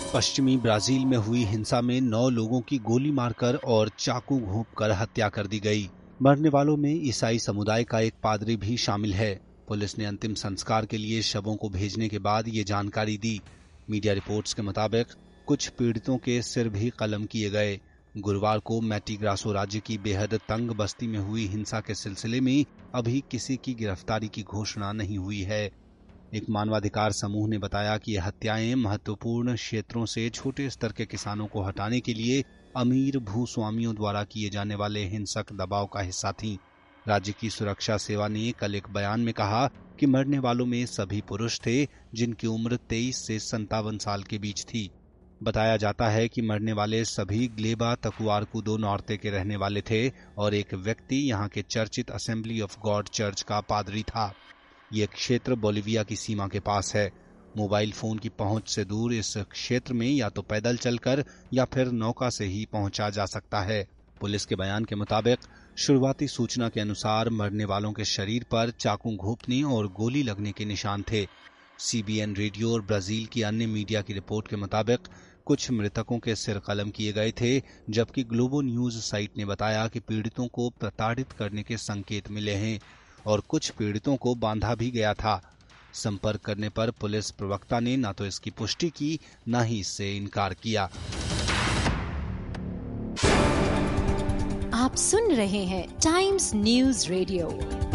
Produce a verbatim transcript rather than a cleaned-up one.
पश्चिमी ब्राजील में हुई हिंसा में नौ लोगों की गोली मारकर और चाकू घोंपकर हत्या कर दी गई। मरने वालों में ईसाई समुदाय का एक पादरी भी शामिल है। पुलिस ने अंतिम संस्कार के लिए शवों को भेजने के बाद ये जानकारी दी। मीडिया रिपोर्ट्स के मुताबिक कुछ पीड़ितों के सिर भी कलम किए गए। गुरुवार को मैटी ग्रासो राज्य की बेहद तंग बस्ती में हुई हिंसा के सिलसिले में अभी किसी की गिरफ्तारी की घोषणा नहीं हुई है। एक मानवाधिकार समूह ने बताया कि ये हत्याएं महत्वपूर्ण क्षेत्रों से छोटे स्तर के किसानों को हटाने के लिए अमीर भूस्वामियों द्वारा किए जाने वाले हिंसक दबाव का हिस्सा थीं। राज्य की सुरक्षा सेवा ने कल एक बयान में कहा कि मरने वालों में सभी पुरुष थे जिनकी उम्र तेईस से संतावन साल के बीच थी। बताया जाता है कि मरने वाले सभी ग्लेबा तकुआरकुदो नॉर्ते के रहने वाले थे और एक व्यक्ति यहां के चर्चित असेंबली ऑफ गॉड चर्च का पादरी था। यह क्षेत्र बोलिविया की सीमा के पास है। मोबाइल फोन की पहुंच से दूर इस क्षेत्र में या तो पैदल चलकर या फिर नौका से ही पहुंचा जा सकता है। पुलिस के बयान के मुताबिक शुरुआती सूचना के अनुसार मरने वालों के शरीर पर चाकू घोंपने और गोली लगने के निशान थे। सीबीएन रेडियो और ब्राजील की अन्य मीडिया की रिपोर्ट के मुताबिक कुछ मृतकों के सिर कलम किए गए थे, जबकि ग्लोबो न्यूज साइट ने बताया कि पीड़ितों को प्रताड़ित करने के संकेत मिले हैं और कुछ पीड़ितों को बांधा भी गया था। संपर्क करने पर पुलिस प्रवक्ता ने न तो इसकी पुष्टि की न ही इससे इनकार किया। आप सुन रहे हैं टाइम्स न्यूज रेडियो।